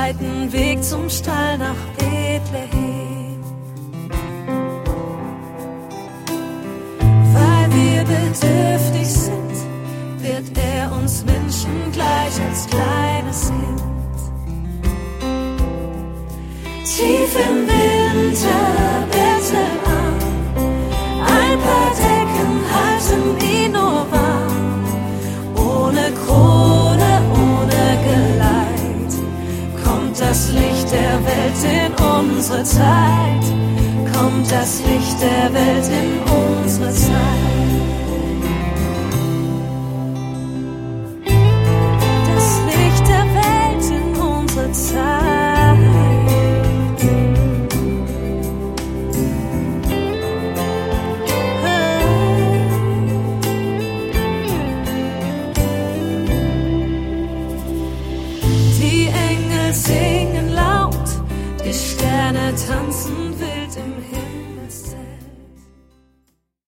weiten Weg zum Stall nach Bethlehem. Weil wir bedürftig sind, wird er uns Menschen gleich als kleines Kind. Tief im Winter Bethlehem, ein paar Decken halten ihn nur warm. Ohne Krone, ohne Geleit, kommt das Licht der Welt in unsere Zeit. Kommt das Licht der Welt in unsere Zeit. Das Licht der Welt in unsere Zeit. Die Engel singen laut, die Sterne tanzen